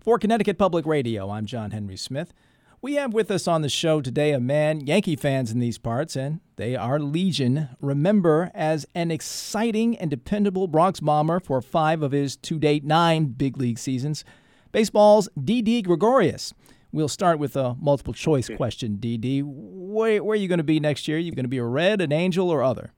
For Connecticut Public Radio, I'm John Henry Smith. We have with us on the show today a man Yankee fans in these parts, and they are legion, remember as an exciting and dependable Bronx Bomber for 5 of his to-date 9 big league seasons, baseball's Didi Gregorius. We'll start with a multiple-choice question, Didi. Where are you going to be next year? Are you going to be a Red, an Angel, or other?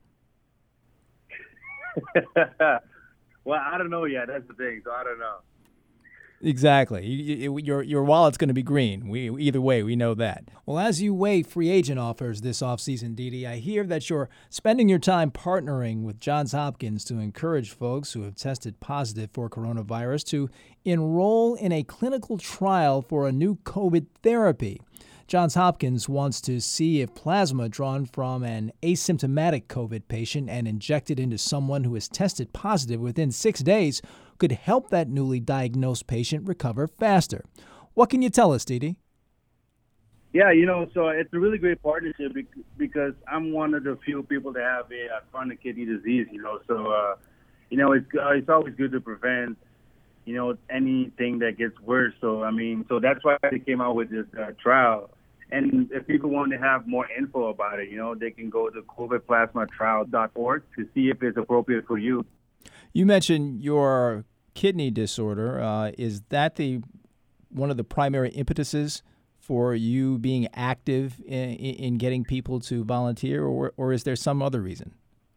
Well, I don't know yet. That's the thing, so I don't know. Exactly. Your wallet's going to be green. Either way, we know that. Well, as you weigh free agent offers this offseason, Didi, I hear that you're spending your time partnering with Johns Hopkins to encourage folks who have tested positive for coronavirus to enroll in a clinical trial for a new COVID therapy. Johns Hopkins wants to see if plasma drawn from an asymptomatic COVID patient and injected into someone who has tested positive within 6 days could help that newly diagnosed patient recover faster. What can you tell us, Didi? Yeah, so it's a really great partnership because I'm one of the few people that have a chronic kidney disease, so, it's always good to prevent, anything that gets worse. So that's why they came out with this trial. And if people want to have more info about it, they can go to covidplasmatrial.org to see if it's appropriate for you. You mentioned your kidney disorder. Is that one of the primary impetuses for you being active in getting people to volunteer, or is there some other reason?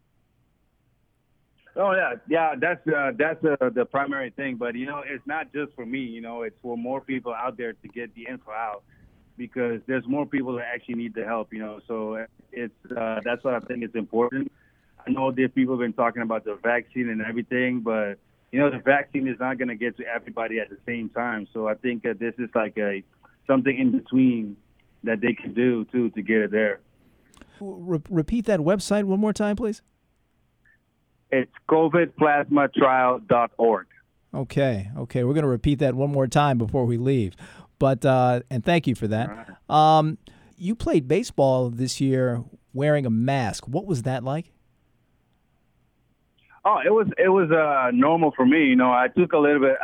Oh yeah, that's the primary thing. But it's not just for me. It's for more people out there to get the info out, because there's more people that actually need the help. So it's that's what I think is important. I know that people have been talking about the vaccine and everything, but the vaccine is not going to get to everybody at the same time. So I think that this is like something in between that they can do too to get it there. Repeat that website one more time, please. It's covidplasmatrial.org. Okay. We're going to repeat that one more time before we leave. But and thank you for that. Right. You played baseball this year wearing a mask. What was that like? Oh, it was normal for me. I took a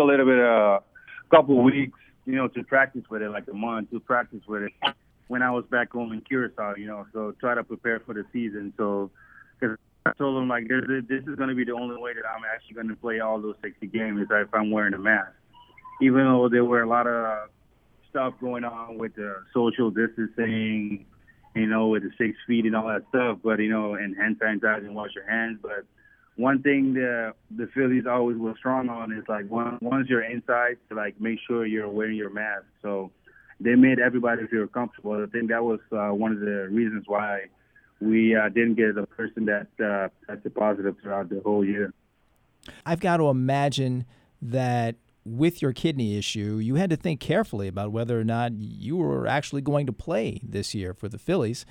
couple of weeks, to practice with it, like a month to practice with it when I was back home in Curacao, so try to prepare for the season. So, because I told them, like, this is going to be the only way that I'm actually going to play all those 60 games is if I'm wearing a mask. Even though there were a lot of stuff going on with the social distancing, with the 6 feet and all that stuff, but, and hand sanitizer and wash your hands. But one thing the Phillies always were strong on is, like, once you're inside, to, like, make sure you're wearing your mask. So they made everybody feel comfortable. I think that was one of the reasons why we didn't get a person that tested positive throughout the whole year. I've got to imagine that with your kidney issue, you had to think carefully about whether or not you were actually going to play this year for the Phillies.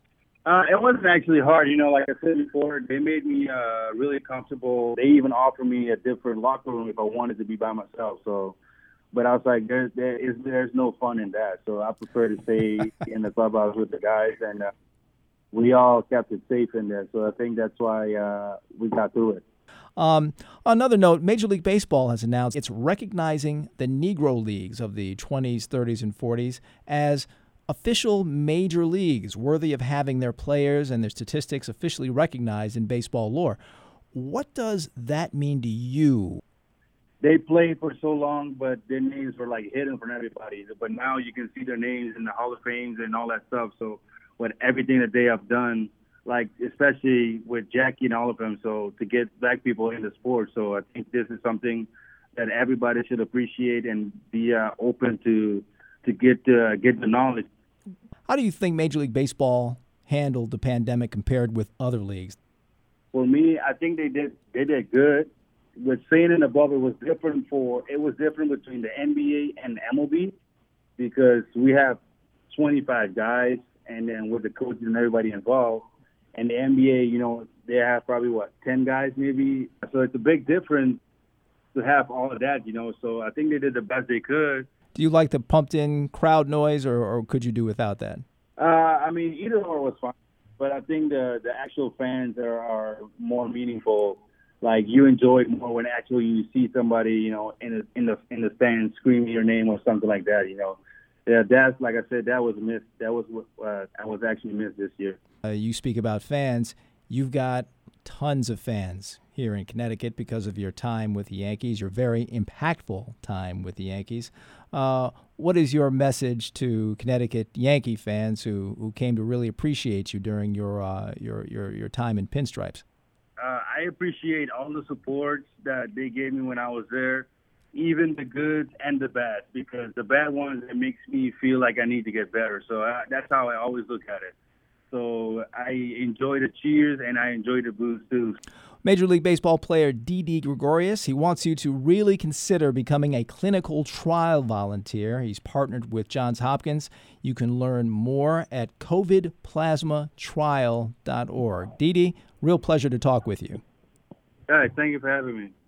It wasn't actually hard. Like I said before, they made me really comfortable. They even offered me a different locker room if I wanted to be by myself. So, but I was like, there's no fun in that. So I prefer to stay in the clubhouse with the guys, and we all kept it safe in there. So I think that's why we got through it. On another note, Major League Baseball has announced it's recognizing the Negro Leagues of the 20s, 30s, and 40s as official major leagues worthy of having their players and their statistics officially recognized in baseball lore. What does that mean to you? They played for so long, but their names were, like, hidden from everybody. But now you can see their names in the Hall of Fames and all that stuff. So with everything that they have done, like, especially with Jackie and all of them, so to get black people in the sport. So I think this is something that everybody should appreciate and be open to get the knowledge. How do you think Major League Baseball handled the pandemic compared with other leagues? For me, I think they did good. With staying in the bubble, it was different between the NBA and the MLB, because we have 25 guys, and then with the coaches and everybody involved. And the NBA, they have probably, 10 guys maybe. So it's a big difference to have all of that, So I think they did the best they could. Do you like the pumped-in crowd noise, or could you do without that? Either or was fine. But I think the actual fans are more meaningful like you enjoy it more when actually you see somebody, in the stand screaming your name or something like that. Yeah, that's like I said, that was missed. That was what I was actually missed this year. You speak about fans. You've got tons of fans here in Connecticut because of your time with the Yankees, your very impactful time with the Yankees. What is your message to Connecticut Yankee fans who came to really appreciate you during your time in Pinstripes? I appreciate all the support that they gave me when I was there, even the good and the bad, because the bad ones, it makes me feel like I need to get better. So that's how I always look at it. So I enjoy the cheers and I enjoy the boos too. Major League Baseball player Didi Gregorius, he wants you to really consider becoming a clinical trial volunteer. He's partnered with Johns Hopkins. You can learn more at covidplasmatrial.org. Didi, real pleasure to talk with you. All right, thank you for having me.